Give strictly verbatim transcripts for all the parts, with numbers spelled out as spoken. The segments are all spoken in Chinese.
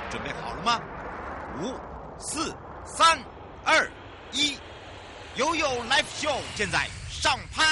准备好了吗？五、四、三、二、一，悠悠 Live Show 现在上拍。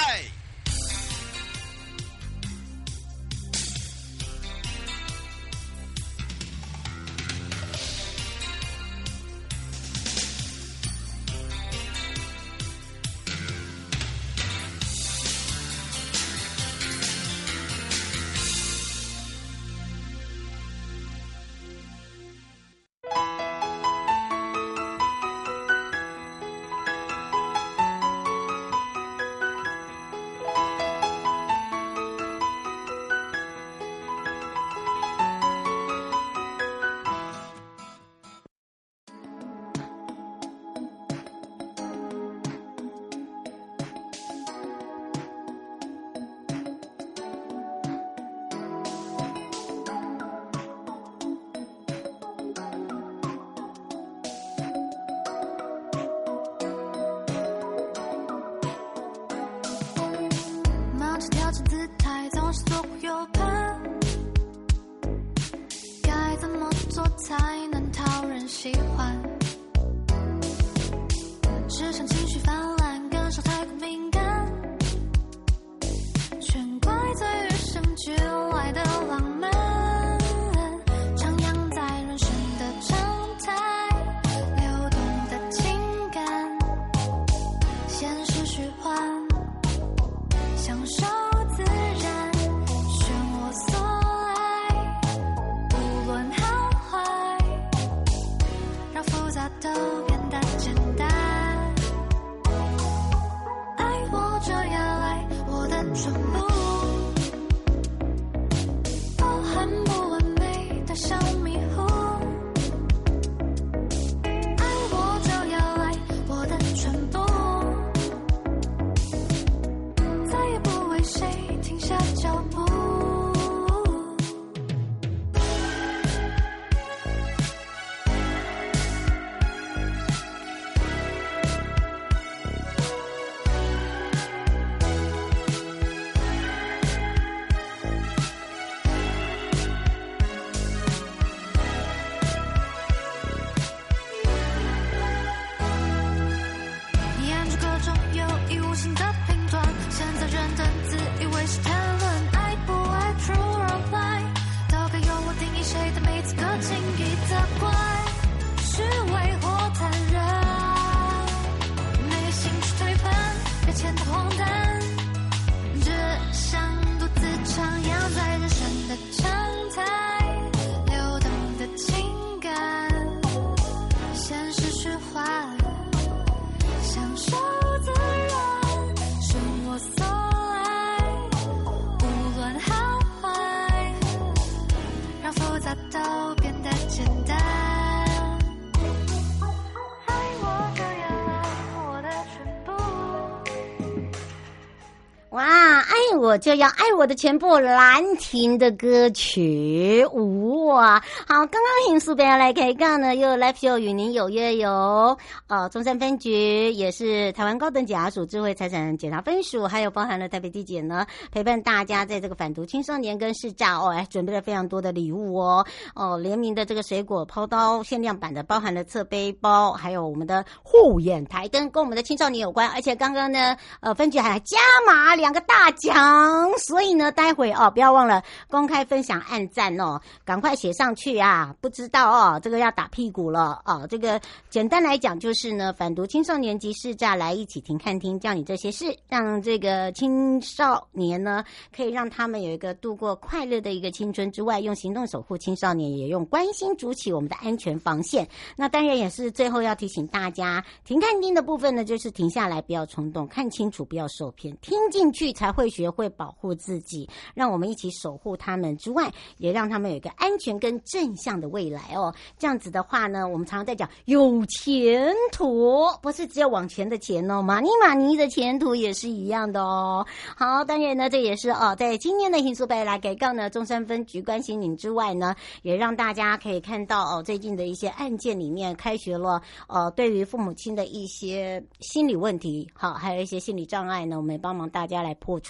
我就要爱我的全部，兰亭的歌曲哇！好，刚刚hin苏北来开讲呢，又 Live Show 与您有约有呃中山分局，也是台湾高等检察署智慧财产检查分署，还有包含了台北地检呢，陪伴大家在这个反毒青少年跟视障哦，哎，准备了非常多的礼物哦哦，联名的这个水果抛刀限量版的，包含了侧背包，还有我们的护眼台灯，跟我们的青少年有关，而且刚刚呢，呃，分局还加码两个大奖。所以呢，待会哦，不要忘了公开分享、按赞哦，赶快写上去啊！不知道哦，这个要打屁股了哦。这个简单来讲就是呢，反毒青少年及视障来一起听看听，教你这些事，让这个青少年呢，可以让他们有一个度过快乐的一个青春之外，用行动守护青少年，也用关心筑起我们的安全防线。那当然也是最后要提醒大家，停看听的部分呢，就是停下来，不要冲动，看清楚，不要受骗，听进去才会学会保护自己，让我们一起守护他们之外，也让他们有一个安全跟正向的未来哦。这样子的话呢，我们常常在讲有前途，不是只有往前的钱哦，马尼马尼的前途也是一样的哦。好，当然呢，这也是哦，在今天的hin苏北来给告呢，中山分局关心您之外呢，也让大家可以看到哦，最近的一些案件里面开学了，呃，对于父母亲的一些心理问题，好，还有一些心理障碍呢，我们帮忙大家来破除。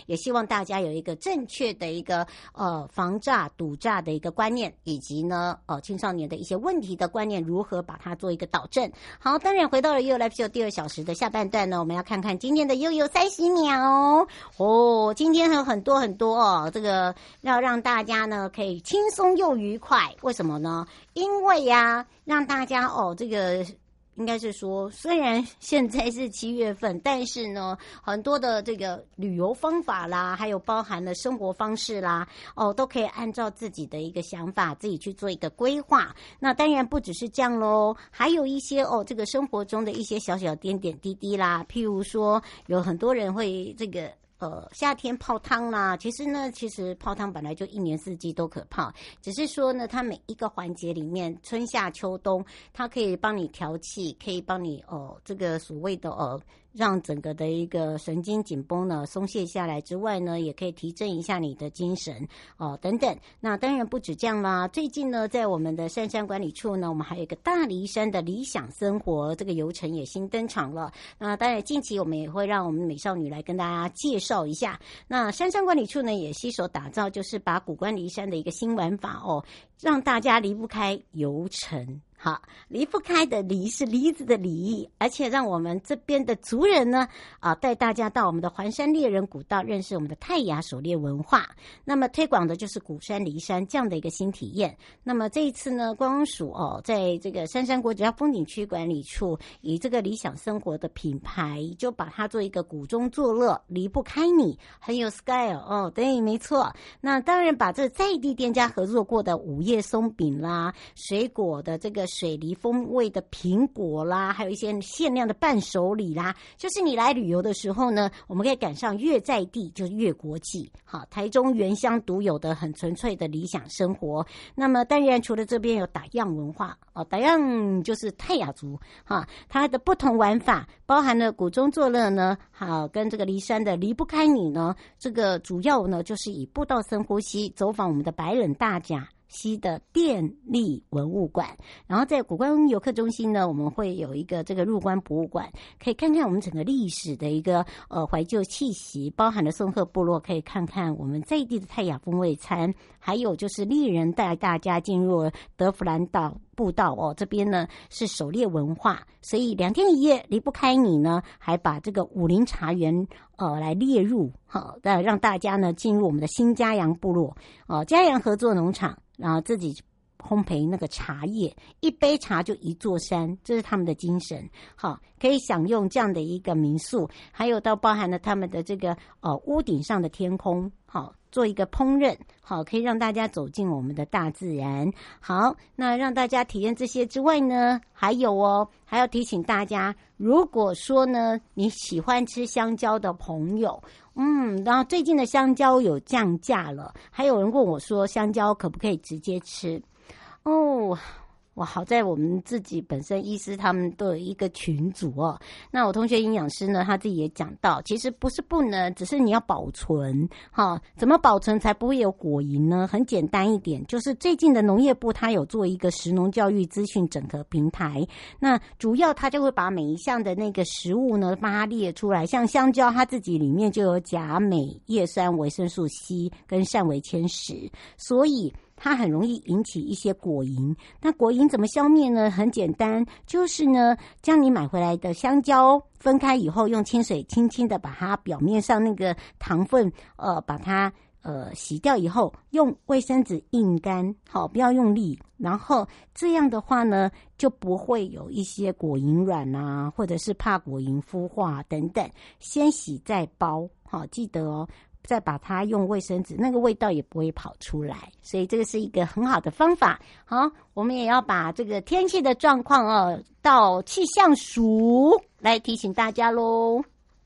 也希望大家有一个正确的一个呃防诈赌诈的一个观念，以及呢呃青少年的一些问题的观念，如何把它做一个导正。好，当然回到了悠悠 Live Show 第二小时的下半段呢，我们要看看今天的悠悠三十秒哦。今天还有很多很多哦，这个要让大家呢可以轻松又愉快。为什么呢？因为呀、啊，让大家哦这个。应该是说，虽然现在是七月份，但是呢，很多的这个旅游方法啦，还有包含了生活方式啦，哦，都可以按照自己的一个想法，自己去做一个规划。那当然不只是这样咯，还有一些哦，这个生活中的一些小小点点滴滴啦，譬如说，有很多人会这个。呃，夏天泡汤啦，其实呢，其实泡汤本来就一年四季都可泡，只是说呢，它每一个环节里面，春夏秋冬，它可以帮你调气，可以帮你哦、呃，这个所谓的呃。让整个的一个神经紧绷呢松懈下来之外呢，也可以提振一下你的精神哦等等。那当然不止这样啦，最近呢，在我们的杉山管理处呢，我们还有一个大梨山的理想生活这个游程也新登场了。那当然近期我们也会让我们美少女来跟大家介绍一下。那杉山管理处呢，也携手打造就是把古关梨山的一个新玩法哦，让大家离不开游程。好，离不开的梨是梨子的梨，而且让我们这边的族人呢，啊，带大家到我们的环山猎人古道，认识我们的泰雅狩猎文化。那么推广的就是古山梨山这样的一个新体验。那么这一次呢，观光署哦，在这个杉山国家风景区管理处，以这个理想生活的品牌，就把它做一个古中作乐，离不开你，很有 style 哦。对，没错。那当然把这在地店家合作过的午夜松饼啦，水果的这个。水梨风味的苹果啦，还有一些限量的伴手礼啦，就是你来旅游的时候呢，我们可以赶上越在地就是越国际。好，台中原乡独有的很纯粹的理想生活。那么当然除了这边有打样文化哦，打样就是泰雅族哈，它的不同玩法包含了古中作乐呢，好跟这个梨山的离不开你呢，这个主要呢就是以步道深呼吸，走访我们的白冷大甲西的电力文物馆，然后在古关游客中心呢，我们会有一个这个入关博物馆，可以看看我们整个历史的一个呃怀旧气息，包含了松鹤部落，可以看看我们在地的泰雅风味餐，还有就是猎人带大家进入德弗兰岛步道哦，这边呢是狩猎文化，所以两天一夜离不开你呢，还把这个武林茶园呃来列入好，呃让大家呢进入我们的新嘉阳部落哦、呃，嘉阳合作农场。然后自己烘焙那个茶叶，一杯茶就一座山，这是他们的精神。好，可以享用这样的一个民宿，还有到包含了他们的这个呃屋顶上的天空，好做一个烹饪，好可以让大家走进我们的大自然。好，那让大家体验这些之外呢，还有哦，还要提醒大家，如果说呢你喜欢吃香蕉的朋友。嗯，然后最近的香蕉有降价了，还有人问我说香蕉可不可以直接吃？哦，哇，好在我们自己本身医师他们都有一个群组哦。那我同学营养师呢，他自己也讲到，其实不是不能，只是你要保存哈。怎么保存才不会有果蝇呢？很简单一点，就是最近的农业部它有做一个食农教育资讯整合平台，那主要它就会把每一项的那个食物呢，把它列出来。像香蕉，它自己里面就有钾、镁、叶酸、维生素 C 跟善维铅石，所以它很容易引起一些果蝇。那果蝇怎么消灭呢？很简单，就是呢，将你买回来的香蕉分开以后，用清水轻轻的把它表面上那个糖分，呃，把它呃洗掉以后，用卫生纸印干，好，不要用力。然后这样的话呢，就不会有一些果蝇卵啊，或者是怕果蝇孵化等等。先洗再包，好，记得哦。再把它用卫生纸，那个味道也不会跑出来，所以这个是一个很好的方法。好，我们也要把这个天气的状况哦，到气象署来提醒大家咯。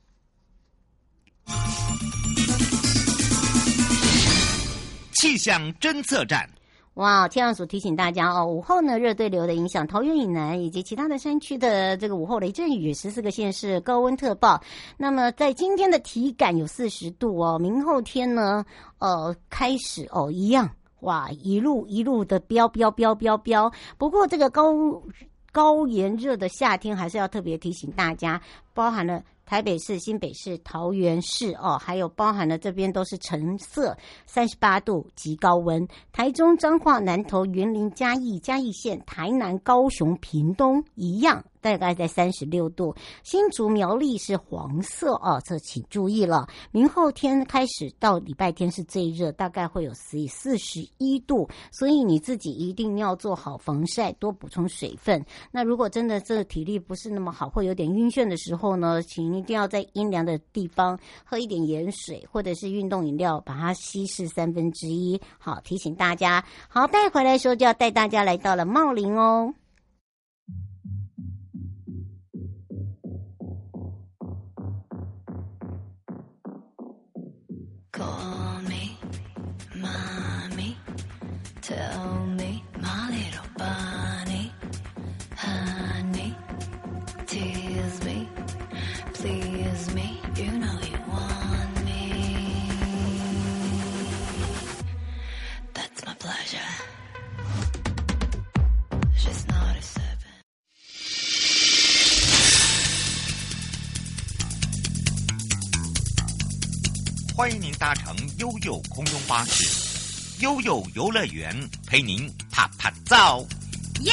气象侦测站。 哇，气象署提醒大家哦，午后呢热对流的影响，桃园以南以及其他的山区的这个午后雷阵雨，十四个县市高温特报。那么在今天的体感有四十度哦，明后天呢，呃，开始哦一样，哇，一路一路的飙飙飙飙飙。不过这个高高炎热的夏天，还是要特别提醒大家，包含了台北市、新北市、桃园市哦，还有包含了这边都是橙色，三十八度极高温。台中、彰化、南投、云林、嘉义、嘉义县、台南、高雄、屏东一样，大概在三十六度。新竹、苗栗是黄色哦，这请注意了。明后天开始到礼拜天是最热，大概会有四十一度，所以你自己一定要做好防晒，多补充水分。那如果真的这体力不是那么好，会有点晕眩的时候呢，请一定要在阴凉的地方喝一点盐水或者是运动饮料，把它稀释三分之一。好，提醒大家。好，带回来的时候就要带大家来到了茂林哦。 Call me, mommy, tell me, my little bunny, honey, tease me, please me, you know you want me. That's my pleasure. She's not a seven. 欢迎您搭乘悠悠空中巴士，悠悠游乐园陪您啪啪照， 耶！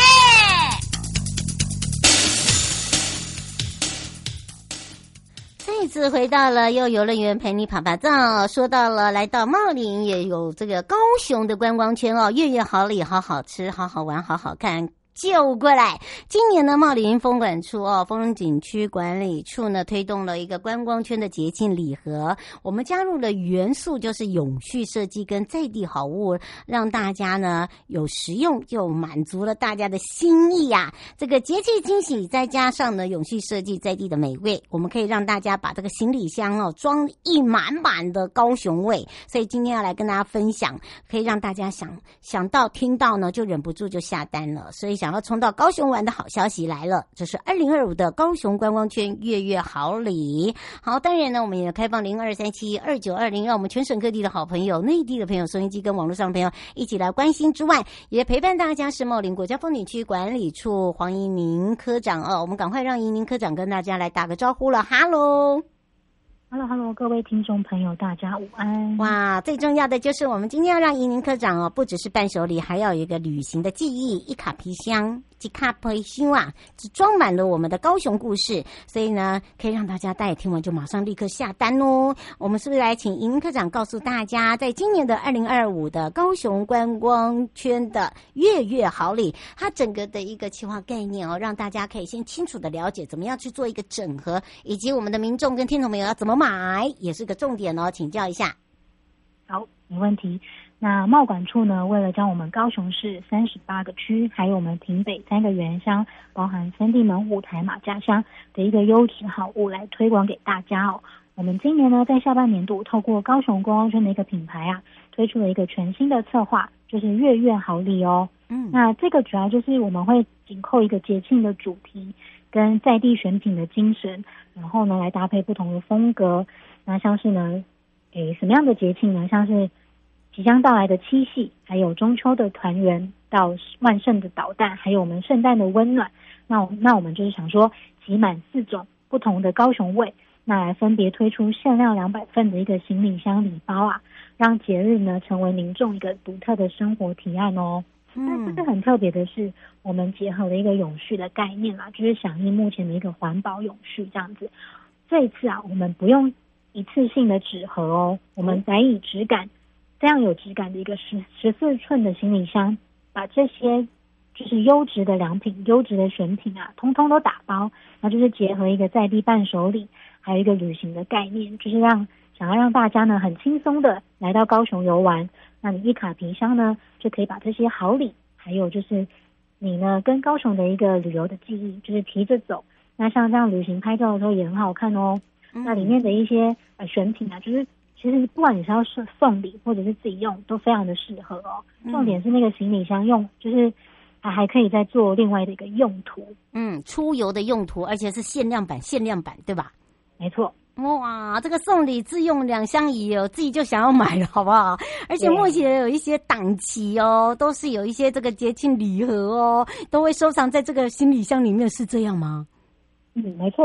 再次回到了悠游乐园陪你啪啪照，说到了来到茂林也有这个高雄的观光圈哦，月月好礼，好好吃，好好玩，好好看。就过来，今年呢，茂林风管处哦，风景区管理处呢推动了一个观光圈的节庆礼盒，我们加入了元素就是永续设计跟在地好物，让大家呢有实用又满足了大家的心意呀、啊。这个节气惊喜，再加上呢永续设计在地的美味，我们可以让大家把这个行李箱哦装一满满的高雄味。所以今天要来跟大家分享，可以让大家想想到听到呢就忍不住就下单了，所以。想要冲到高雄玩的好消息来了，这是二零二五的高雄观光圈月月好礼。好，当然呢，我们也开放零二三七二九二零，让我们全省各地的好朋友、内地的朋友、收音机跟网络上的朋友一起来关心之外，也陪伴大家是茂林国家风景区管理处黄怡宁科长哦。我们赶快让怡宁科长跟大家来打个招呼了，哈喽。 Hello Hello， 各位听众朋友，大家午安！ 哇，最重要的就是我们今天要让怡宁科长哦，不只是伴手礼，还要有一个旅行的记忆，一卡皮箱。一卡皮箱啊，只装满了我们的高雄故事，所以呢，可以让大家大家听完就马上立刻下单哦。我们是不是来请怡宁科长告诉大家，在今年的二零二五的高雄观光圈的月月好礼，它整个的一个企划概念哦，让大家可以先清楚的了解怎么样去做一个整合，以及我们的民众跟听众朋友要怎么买，也是个重点哦，请教一下。 好，没问题。那贸管处呢，为了将我们高雄市三十八个区，还有我们亭北三个原乡，包含三地门户、台马家乡的一个优质好物来推广给大家哦。我们今年呢，在下半年度透过高雄观光圈的一个品牌啊，推出了一个全新的策划，就是月月好礼哦。嗯，那这个主要就是我们会紧扣一个节庆的主题，跟在地选品的精神，然后呢来搭配不同的风格。那像是呢，诶什么样的节庆呢？像是即将到来的七夕，还有中秋的团圆，到万圣的导弹，还有我们圣诞的温暖。那那我们就是想说，集满四种不同的高雄味，那来分别推出限量两百份的一个行李箱礼包啊，让节日呢成为民众一个独特的生活提案哦。那这个很特别的是，我们结合了一个永续的概念啦，就是响应目前的一个环保永续这样子。这一次啊，我们不用一次性的纸盒哦，我们改以质感。这样有质感的一个十十四寸的行李箱，把这些就是优质的良品、优质的选品啊，通通都打包，那就是结合一个在地伴手礼，还有一个旅行的概念，就是让想要让大家呢很轻松的来到高雄游玩。那你一卡皮箱呢，就可以把这些好礼，还有就是你呢跟高雄的一个旅游的记忆，就是提着走。那像这样旅行拍照的时候也很好看哦。嗯、那里面的一些呃选品啊，就是其实不管你是要送礼或者是自己用，都非常的适合哦。重点是那个行李箱用，就是还还可以再做另外的一个用途。嗯， 出游的用途，而且是限量版，限量版对吧？ 没错。 哇，这个送礼自用两相宜哦，自己就想要买了，好不好？而且目前有一些档期哦，都是有一些这个节庆礼盒哦，都会收藏在这个行李箱里面，是这样吗？ 嗯，没错。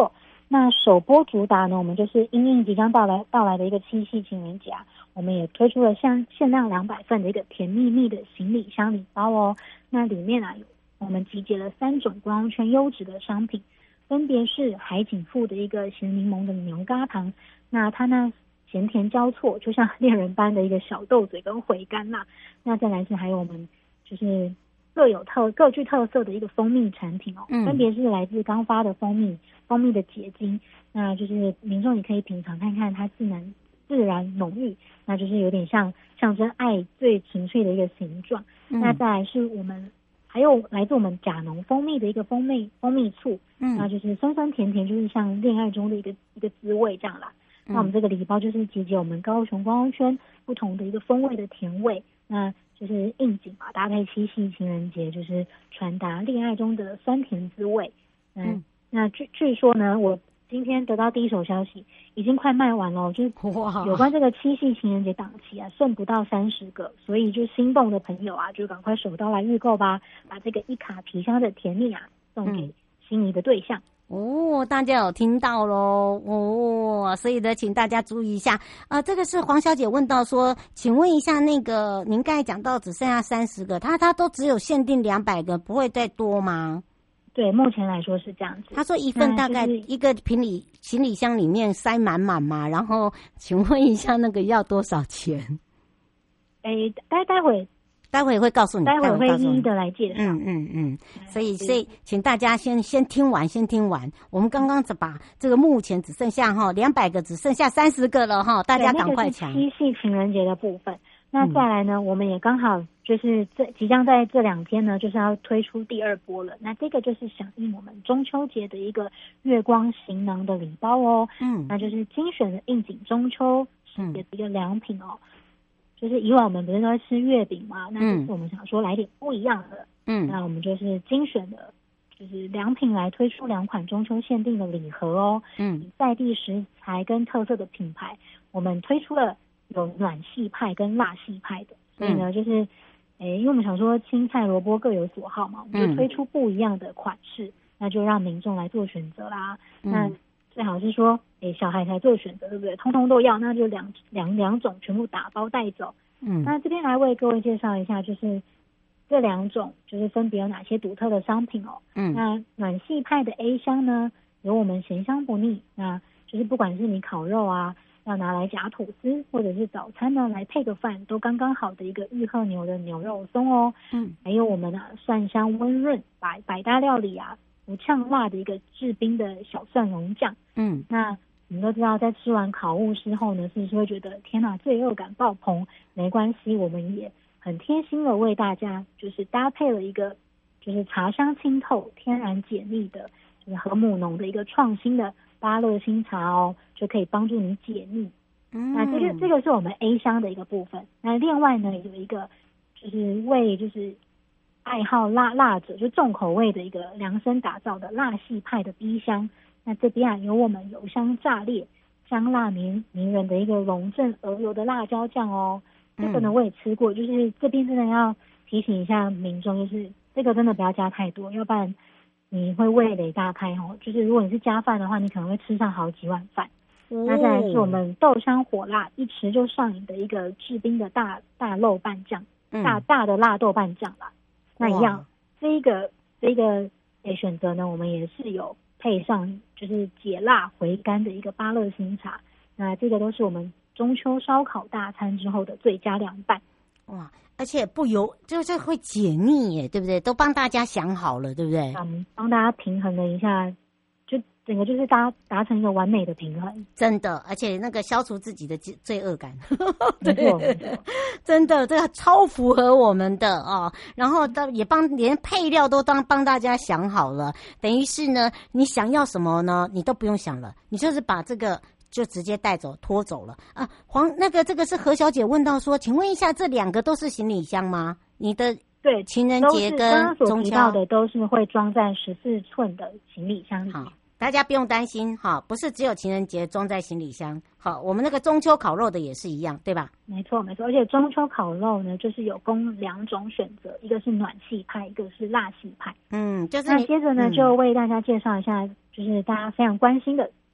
那首播主打呢，我们就是因应即将到来到来的一个七夕情人节啊，我们也推出了像限量两百份的一个甜蜜蜜的行李箱礼包哦。那里面啊，有我们集结了三种光光圈优质的商品，分别是海景富的一个咸柠檬的牛轧糖，那它呢咸甜交错，就像恋人般的一个小豆嘴跟回甘啦。那再来是还有我们就是各有特各具特色的一个蜂蜜产品哦， 嗯分别是来自刚发的蜂蜜。蜂蜜的结晶，那就是民众也可以品尝看看它自然自然浓郁，那就是有点像象征爱最纯粹的一个形状。 嗯、 那再来是我们还有来自我们甲农蜂蜜的一个蜂蜜蜂蜜醋， 嗯， 那就是酸酸甜甜，就是像恋爱中的一个一个滋味这样啦。 嗯、 那我们这个礼包就是集结我们高雄观光圈不同的一个风味的甜味，那就是应景嘛，搭配七夕情人节，就是传达恋爱中的酸甜滋味。嗯。嗯那据据说呢，我今天得到第一手消息，已经快卖完了，就是有关这个七夕情人节档期啊，剩不到三十个，所以就心动的朋友啊，就赶快手刀来预购吧，把这个一卡皮箱的甜蜜啊送给心仪的对象。 嗯、哦，大家有听到咯哦，所以呢，请大家注意一下啊、呃。这个是黄小姐问到说，请问一下，那个您刚才讲到只剩下三十个，它它都只有限定两百个，不会再多吗？ 对，目前来说是这样子。 他说一份大概一个行李行李箱里面塞满满嘛，然后请问一下那个要多少钱？ 诶，待待会待会会告诉你， 待会会一一的来介绍。 嗯嗯嗯，所以所以请大家先先听完，先听完。我们刚刚只把这个目前只剩下哈两百个，只剩下三十个了哈，大家赶快抢。 那个是七夕情人节的部分。那再来呢、嗯，我们也刚好就是这即将在这两天呢，就是要推出第二波了。那这个就是响应我们中秋节的一个月光行囊的礼包哦。嗯，那就是精选的应景中秋节的一个良品哦。嗯、就是以往我们不是都在吃月饼嘛，那这次我们想说来点不一样的。嗯，那我们就是精选的，就是良品来推出两款中秋限定的礼盒哦。嗯，在地食材跟特色的品牌，我们推出了。有暖系派跟辣系派的，所以呢，就是，诶、嗯，因为我们想说青菜萝卜各有所好嘛，我们就推出不一样的款式，嗯、那就让民众来做选择啦。嗯、那最好是说，诶，小孩才做选择，对不对？通通都要，那就两两两种全部打包带走。嗯，那这边来为各位介绍一下，就是这两种就是分别有哪些独特的商品哦。嗯，那暖系派的 A 箱呢，有我们咸香不腻，那就是不管是你烤肉啊。要拿来夹吐司，或者是早餐呢来配个饭，都刚刚好的一个玉鹤牛的牛肉松哦。嗯，还有我们啊蒜香温润百百搭料理啊不呛辣的一个制冰的小蒜蓉酱。嗯，那你们都知道，在吃完烤物之后呢，是不是会觉得天哪，罪恶感爆棚？没关系，我们也很贴心的为大家就是搭配了一个就是茶香清透、天然解腻的，就是和母浓的一个创新的。芭乐新茶哦，就可以帮助你解腻。嗯，那这个这个是我们 A 箱的一个部分。那另外呢，有一个就是为就是爱好辣辣者，就重口味的一个量身打造的辣系派的 B 箱。那这边啊，有我们油香炸裂、香辣迷迷人的一个龙镇鹅油的辣椒酱哦。这个呢我也吃过，就是这边真的要提醒一下民众，就是这个真的不要加太多，要不然。你会味蕾大开哦，就是如果你是加饭的话，你可能会吃上好几碗饭。嗯、那再来是我们豆香火辣，一吃就上瘾的一个制冰的大大肉拌酱，嗯、大大的辣豆拌酱啦。那一样，这一个这一个诶选择呢，我们也是有配上就是解辣回甘的一个芭乐新茶。那这个都是我们中秋烧烤大餐之后的最佳凉拌。 哇！而且不油，就是会解腻耶，对不对？都帮大家想好了，对不对？ 嗯，帮大家平衡了一下，就整个就是达达成一个完美的平衡。 真的，而且那个消除自己的罪恶感， 没错，没错， 真的，这个超符合我们的哦。然后也帮连配料都当帮大家想好了，等于是呢，你想要什么呢？你都不用想了，你就是把这个。就直接带走拖走了啊！黄那个这个是何小姐问到说，请问一下，这两个都是行李箱吗？你的对情人节跟刚刚所中秋提到的都是会装在十四寸的行李箱里面。 好，大家不用担心哈，不是只有情人节装在行李箱。好，我们那个中秋烤肉的也是一样，对吧？ 没错没错，而且中秋烤肉呢，就是有供两种选择，一个是暖系派，一个是辣系派。 嗯，就是那接着呢，嗯、就为大家介绍一下，就是大家非常关心的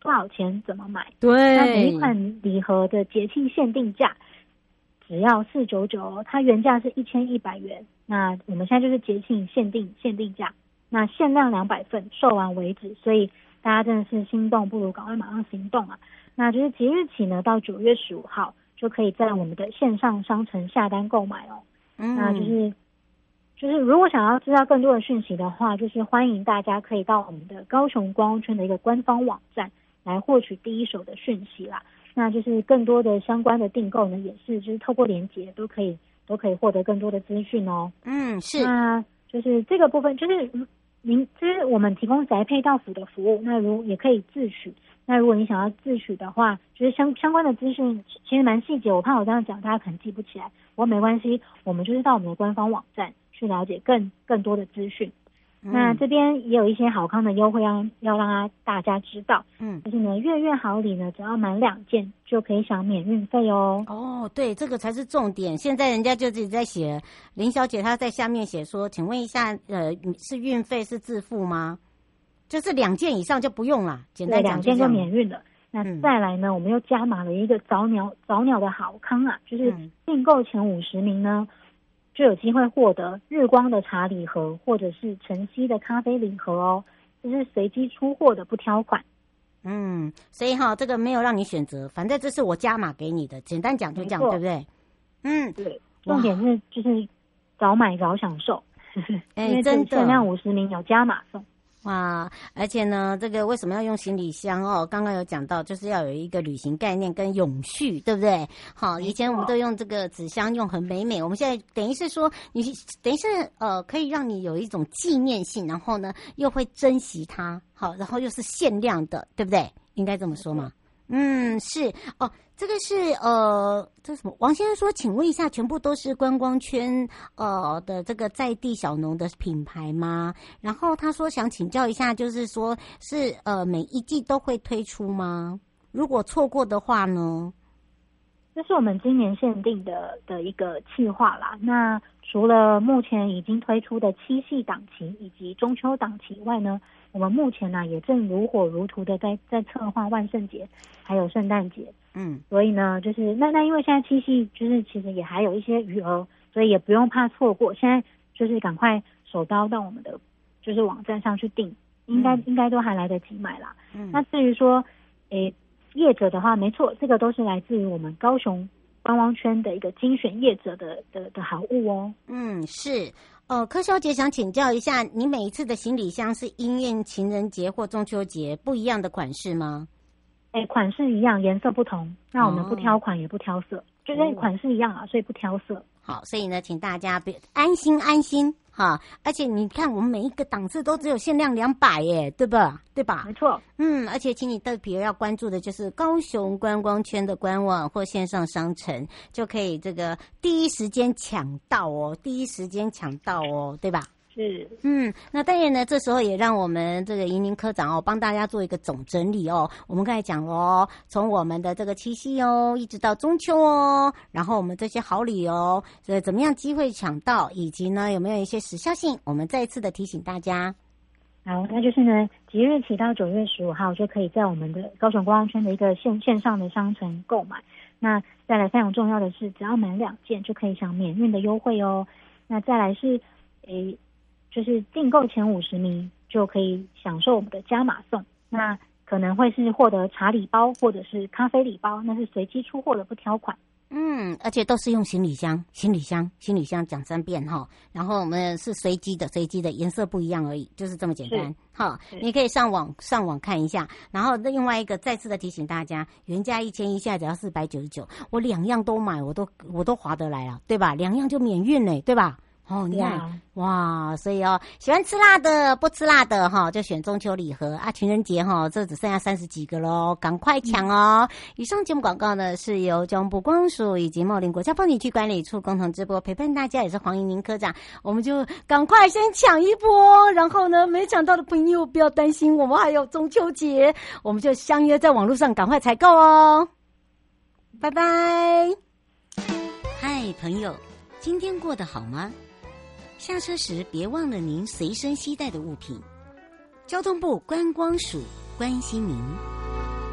多少钱怎么买。 对， 那每一款礼盒的节庆限定价只要四百九十九哦，它原价是一千一百元，那我们现在就是节庆限定限定价，那限量两百份，售完为止，所以大家真的是心动不如赶快马上行动啊！那就是即日起呢，到九月十五号就可以在我们的线上商城下单购买哦。 嗯， 那就是就是如果想要知道更多的讯息的话，就是欢迎大家可以到我们的高雄观光圈的一个官方网站来获取第一手的讯息啦。那就是更多的相关的订购呢，也是就是透过连结都可以都可以获得更多的资讯哦。 嗯，是。 那就是这个部分，就是您就是我们提供宅配到府的服务，那如也可以自取。那如果你想要自取的话，就是相相关的资讯其实蛮细节，我怕我这样讲大家可能记不起来，不过没关系，我们就是到我们的官方网站去了解更更多的资讯。那这边也有一些好康的优惠要要让大家知道，嗯，就是呢月月好礼呢，只要满两件就可以享免运费哦。 哦，对，这个才是重点。现在人家就自己在写，林小姐她在下面写说，请问一下，呃，是运费是自付吗？就是两件以上就不用了，简单讲两件就免运了。那再来呢，嗯、我们又加码了一个早鸟早鸟的好康啊，就是订购前五十名呢。就有机会获得日光的茶礼盒，或者是晨曦的咖啡礼盒哦，这是随机出货的，不挑款。 嗯，所以哈，这个没有让你选择，反正这是我加码给你的，简单讲就这样，对不对？嗯， 对。重点是就是早买早享受， 哎、 因为真的限量五十名有加码送。 哇，而且呢，这个为什么要用行李箱哦？刚刚有讲到，就是要有一个旅行概念跟永续，对不对？好，以前我们都用这个纸箱，用很美美，我们现在等于是说，你等于是呃，可以让你有一种纪念性，然后呢，又会珍惜它，好，然后又是限量的，对不对？应该这么说吗？嗯，是哦，这个是呃，这什么？王先生说，请问一下，全部都是观光圈呃的这个在地小农的品牌吗？然后他说想请教一下，就是说是呃每一季都会推出吗？如果错过的话呢？ 这是我们今年限定的的一个企划啦。那除了目前已经推出的七夕档期以及中秋档期以外呢，我们目前呢、啊、也正如火如荼的在在策划万圣节还有圣诞节。嗯，所以呢，就是那那因为现在七夕就是其实也还有一些余额，所以也不用怕错过。现在就是赶快手刀到我们的就是网站上去订，应该、嗯、应该都还来得及买啦。嗯，那至于说，诶。业者的话，没错，这个都是来自于我们高雄观光圈的一个精选业者的的的好物哦。 嗯，是。呃，柯小姐想请教一下，你每一次的行李箱是因应情人节或中秋节不一样的款式吗？ 哎，款式一样，颜色不同。那我们不挑款也不挑色，哦、就是款式一样啊，所以不挑色。 好，所以呢，请大家别安心安心哈。而且你看，我们每一个档次都只有限量两百耶，对吧？对吧？ 没错。 嗯，而且请你特别要关注的就是高雄观光圈的官网或线上商城，就可以这个第一时间抢到哦，第一时间抢到哦，对吧？ 是， 嗯，那当然呢，这时候也让我们这个宜宁科长哦，帮大家做一个总整理哦。我们刚才讲哦，从我们的这个七夕哦，一直到中秋哦，然后我们这些好礼哦，这怎么样机会抢到，以及呢有没有一些时效性，我们再一次的提醒大家。 好，那就是呢，即日起到九月十五号就可以在我们的高雄观光圈的一个线线上的商城购买。那再来非常重要的是，只要满两件就可以享免运的优惠哦。那再来是，诶。就是订购前五十名就可以享受我们的加码送，那可能会是获得茶礼包或者是咖啡礼包，那是随机出货的，不挑款。 嗯，而且都是用行李箱，行李箱，行李箱讲三遍哈。然后我们是随机的，随机的颜色不一样而已，就是这么简单哈。你可以上网上网看一下。然后另外一个再次的提醒大家，原价一千一，现在只要四百九十九，我两样都买，我都我都划得来了，对吧？两样就免运嘞，对吧？哦，你看，哇，所以哦，喜欢吃辣的，不吃辣的哈，就选中秋礼盒啊。情人节哈，这只剩下三十几个喽，赶快抢哦！嗯、以上节目广告呢，是由交通部观光署以及茂林国家风景区管理处共同直播，陪伴大家也是黄宜宁科长，我们就赶快先抢一波，然后呢，没抢到的朋友不要担心，我们还有中秋节，我们就相约在网络上赶快采购哦。拜拜，嗨，朋友，今天过得好吗？下车时别忘了您随身携带的物品。交通部观光署关心您。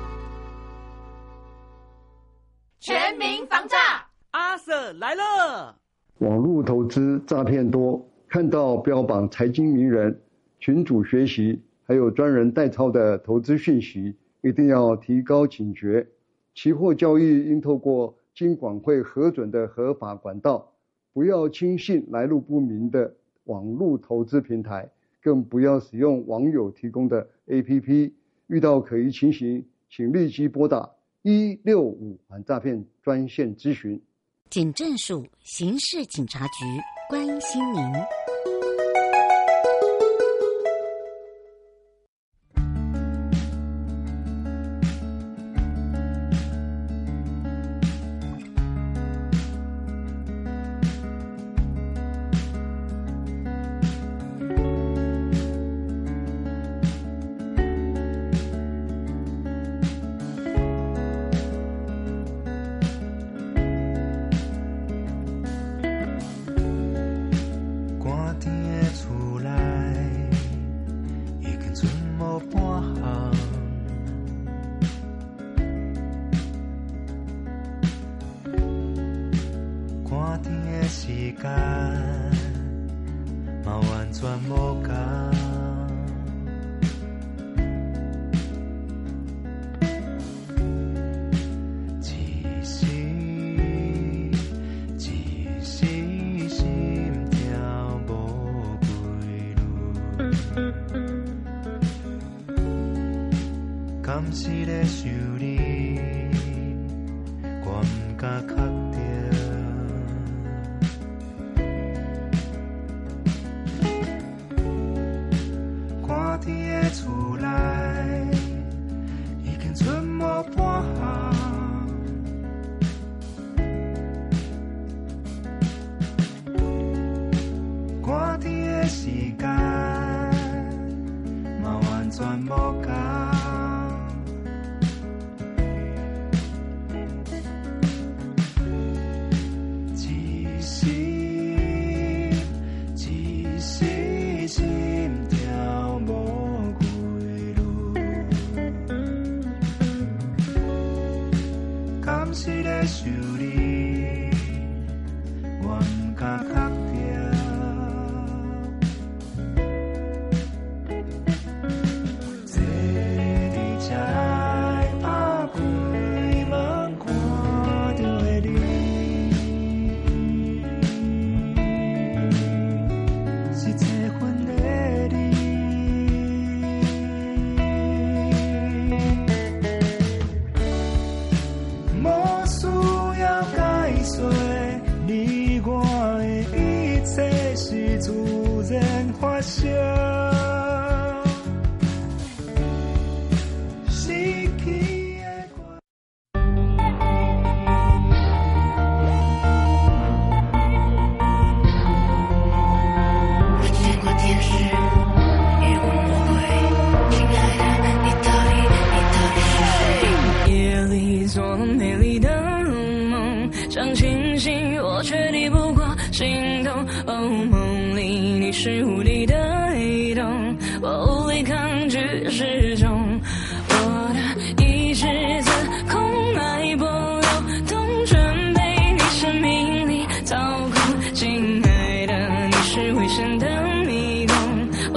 了来了！ 网络投资诈骗多，看到标榜财经名人、群组学习，还有专人代操的投资讯息，一定要提高警觉。期货交易应透过金管会核准的合法管道，不要轻信来路不明的网络投资平台，更不要使用网友提供的 A P P。遇到可疑情形，请立即拨打一六五反诈骗专线咨询。 警政署刑事警察局关心您。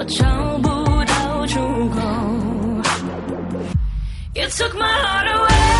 You took my heart away.